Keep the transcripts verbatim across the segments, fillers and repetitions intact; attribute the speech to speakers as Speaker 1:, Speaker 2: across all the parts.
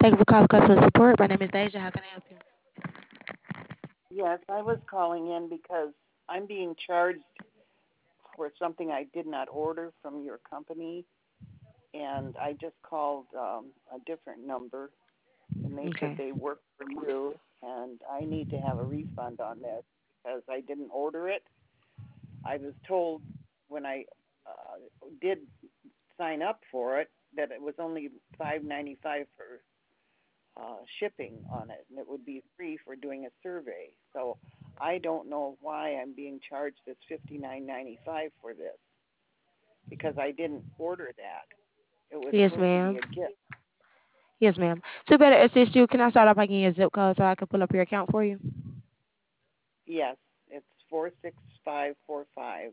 Speaker 1: Thank you for calling customer support. My name is Deja. How can I help you?
Speaker 2: Yes, I was calling in because I'm being charged for something I did not order from your company, and I just called um, a different number, and they said
Speaker 1: Okay.
Speaker 2: they work for you, and I need to have a refund on this because I didn't order it. I was told when I uh, did sign up for it that it was only five ninety five for uh, shipping on it, and it would be free for doing a survey. So I don't know why I'm being charged this fifty nine ninety five for this because I didn't order that. It was
Speaker 1: Yes,
Speaker 2: supposed to be
Speaker 1: ma'am.
Speaker 2: a gift.
Speaker 1: Yes, ma'am. To better assist you, can I start off by getting your zip code so I can pull up your account for you?
Speaker 2: Yes, it's four six five four five.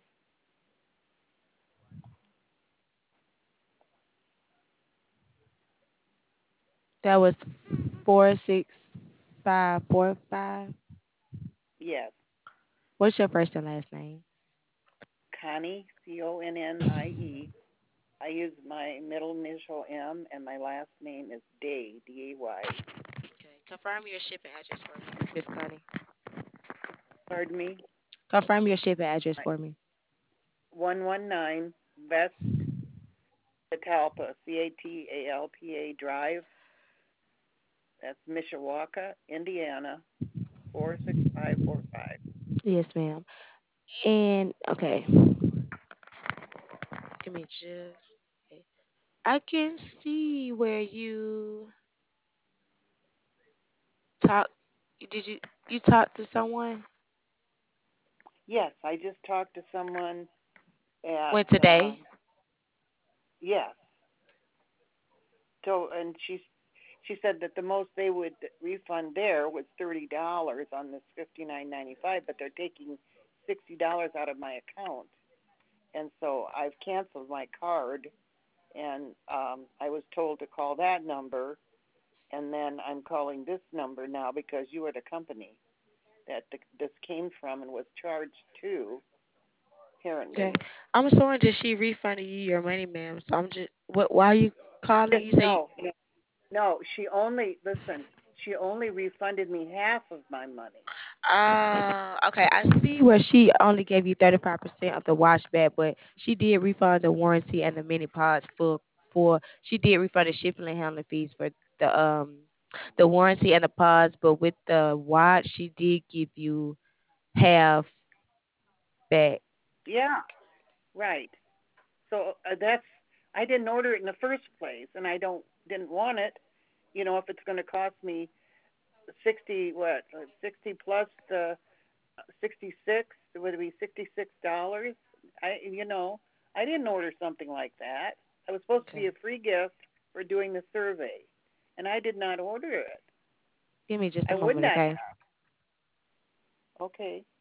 Speaker 1: That was four six five four five.
Speaker 2: Yes,
Speaker 1: What's your first and last name?
Speaker 2: Connie, C O N N I E. I use my middle initial M, and my last name is Day, D A Y.
Speaker 1: Okay. Confirm your shipping address for me, Miss Connie.
Speaker 2: Pardon me?
Speaker 1: Confirm your shipping address for me.
Speaker 2: one one nine West Catalpa, C A T A L P A Drive. That's Mishawaka, Indiana, four six five four five.
Speaker 1: Yes, ma'am. And okay, give me just. Okay. I can see where you talk. Did you you talk to someone?
Speaker 2: Yes, I just talked to someone at
Speaker 1: When
Speaker 2: um
Speaker 1: today?
Speaker 2: yes. So and she she said that the most they would refund there was thirty dollars on this fifty nine ninety five, but they're taking sixty dollars out of my account. And so I've canceled my card, and um I was told to call that number, and then I'm calling this number now because you are the company that the, this came from and was charged to,
Speaker 1: Okay.
Speaker 2: apparently.
Speaker 1: I'm sorry that she refunded you your money, ma'am. So I'm just what? Why are you calling? You say
Speaker 2: No, no, no. She only listen. She only refunded me half of my money.
Speaker 1: Uh, okay, I see where she only gave you thirty-five percent of the wash back, but she did refund the warranty and the mini pods for for she did refund the shipping and handling fees for the um the warranty and the pods, but with the watch she did give you half back.
Speaker 2: Yeah, right. So uh, that's I didn't order it in the first place, and I don't didn't want it. You know, if it's going to cost me sixty what uh, sixty plus the sixty six, would it be sixty six dollars? I you know I didn't order something like that. It was supposed to be
Speaker 1: Okay.
Speaker 2: a free gift for doing the survey, and I did not order it.
Speaker 1: Give me just a
Speaker 2: I would
Speaker 1: moment,
Speaker 2: not
Speaker 1: okay?
Speaker 2: have. Okay.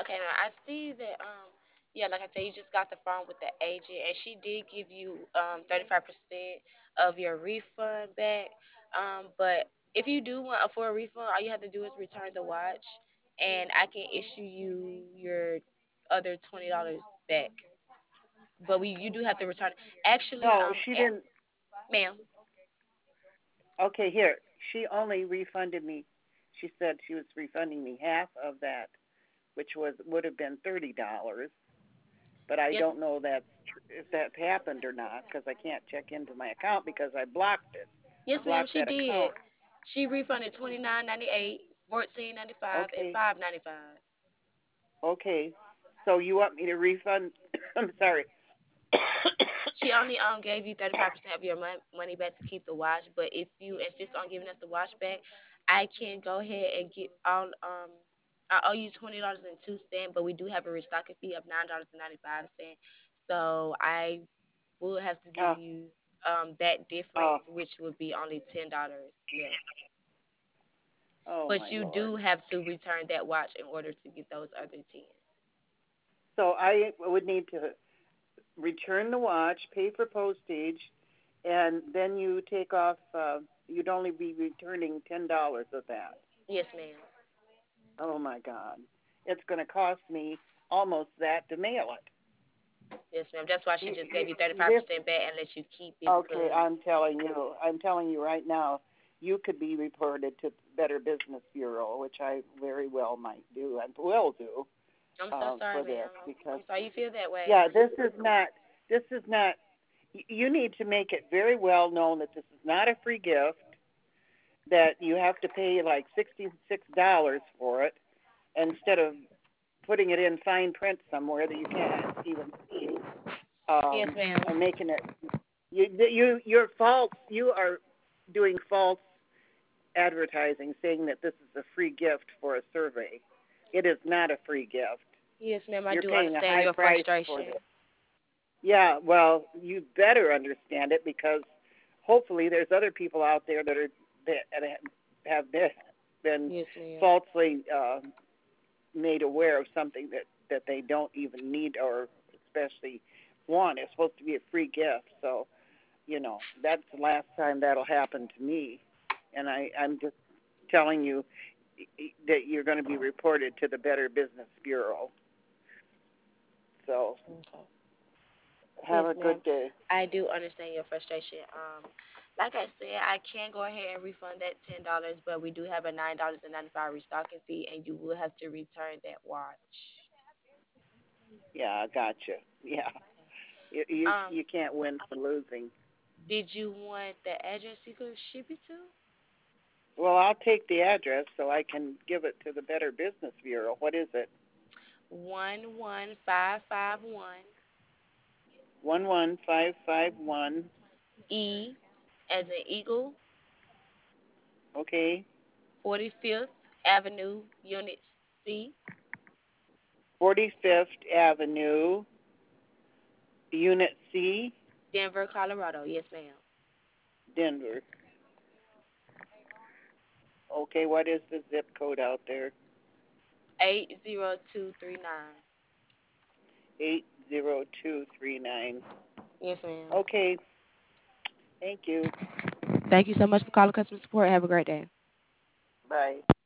Speaker 1: Okay, now I see that. Um, yeah, like I said, you just got the phone with the agent, and she did give you um thirty five percent of your refund back. Um, but if you do want a full refund, all you have to do is return the watch, and I can issue you your other twenty dollars back. But we you do have to return. Actually,
Speaker 2: No,
Speaker 1: um,
Speaker 2: she
Speaker 1: eh,
Speaker 2: didn't.
Speaker 1: ma'am.
Speaker 2: Okay, here. She only refunded me. She said she was refunding me half of that, which was would have been thirty dollars. But I
Speaker 1: Yes,
Speaker 2: don't know that's tr- if that happened or not because I can't check into my account because I blocked it. I
Speaker 1: yes, ma'am.
Speaker 2: blocked
Speaker 1: She
Speaker 2: that
Speaker 1: did.
Speaker 2: account.
Speaker 1: She refunded twenty nine ninety eight, fourteen ninety five, and
Speaker 2: Okay,
Speaker 1: five ninety five.
Speaker 2: okay. So you want me to refund? I'm sorry.
Speaker 1: She only um gave you thirty five percent of your mon- money back to keep the watch, but if you insist on giving us the watch back, I can go ahead and get all um. I owe you twenty dollars and two cent, but we do have a restocking fee of nine dollars and ninety five cent. So I will have to give
Speaker 2: uh,
Speaker 1: you um that
Speaker 2: uh,
Speaker 1: difference, which would be only ten dollars less.
Speaker 2: oh
Speaker 1: But
Speaker 2: my
Speaker 1: you
Speaker 2: lord.
Speaker 1: do have to return that watch in order to get those other ten.
Speaker 2: So I would need to return the watch, pay for postage, and then you take off. Uh, you'd only be returning ten dollars of that.
Speaker 1: Yes, ma'am.
Speaker 2: Oh my God, it's going to cost me almost that to mail it.
Speaker 1: Yes, ma'am. That's why she
Speaker 2: You,
Speaker 1: just gave you
Speaker 2: you,
Speaker 1: thirty five
Speaker 2: this
Speaker 1: percent back and let you keep it
Speaker 2: okay?
Speaker 1: because
Speaker 2: I'm telling you, I'm telling you right now. You could be reported to Better Business Bureau, which I very well might do and will do
Speaker 1: I'm so
Speaker 2: uh,
Speaker 1: sorry,
Speaker 2: for this
Speaker 1: ma'am.
Speaker 2: because
Speaker 1: I'm sorry you feel that way.
Speaker 2: yeah, this is not. This is not. You need to make it very well known that this is not a free gift. That you have to pay like sixty-six dollars for it instead of putting it in fine print somewhere that you can't even see,
Speaker 1: Yes,
Speaker 2: um,
Speaker 1: ma'am.
Speaker 2: and making it you you you're false. You are doing false advertising, saying that this is a free gift for a survey. It is not a free gift.
Speaker 1: Yes, ma'am. I
Speaker 2: You're
Speaker 1: do
Speaker 2: paying a
Speaker 1: understand
Speaker 2: high
Speaker 1: your
Speaker 2: price for
Speaker 1: frustration.
Speaker 2: this. Yeah, well, you better understand it because hopefully there's other people out there that are that have been been
Speaker 1: Yes, ma'am.
Speaker 2: falsely uh, made aware of something that that they don't even need or especially want. It's supposed to be a free gift, so you know that's the last time that'll happen to me. And I I'm just telling you that you're going to be reported to the Better Business Bureau. So
Speaker 1: Okay.
Speaker 2: have
Speaker 1: Yes,
Speaker 2: a
Speaker 1: ma'am.
Speaker 2: good day.
Speaker 1: I do understand your frustration. Um, like I said, I can go ahead and refund that ten dollars, but we do have a nine dollars and ninety five restocking fee, and you will have to return that watch.
Speaker 2: Yeah, I gotcha. Yeah.
Speaker 1: Okay.
Speaker 2: You, you
Speaker 1: Um,
Speaker 2: you can't win for losing.
Speaker 1: did you want the address you could ship it to?
Speaker 2: Well, I'll take the address so I can give it to the Better Business Bureau. What is it?
Speaker 1: One one five five one
Speaker 2: One one five five one.
Speaker 1: E, as in Eagle,
Speaker 2: Okay.
Speaker 1: forty fifth Avenue, Unit C,
Speaker 2: Forty Fifth Avenue, Unit C,
Speaker 1: Denver, Colorado. Yes, ma'am.
Speaker 2: Denver. Okay. What is the zip code out there?
Speaker 1: Eight zero two three nine.
Speaker 2: Eight zero two three nine.
Speaker 1: Yes, ma'am.
Speaker 2: Okay. Thank you.
Speaker 1: Thank you so much for calling customer support. Have a great day.
Speaker 2: Bye.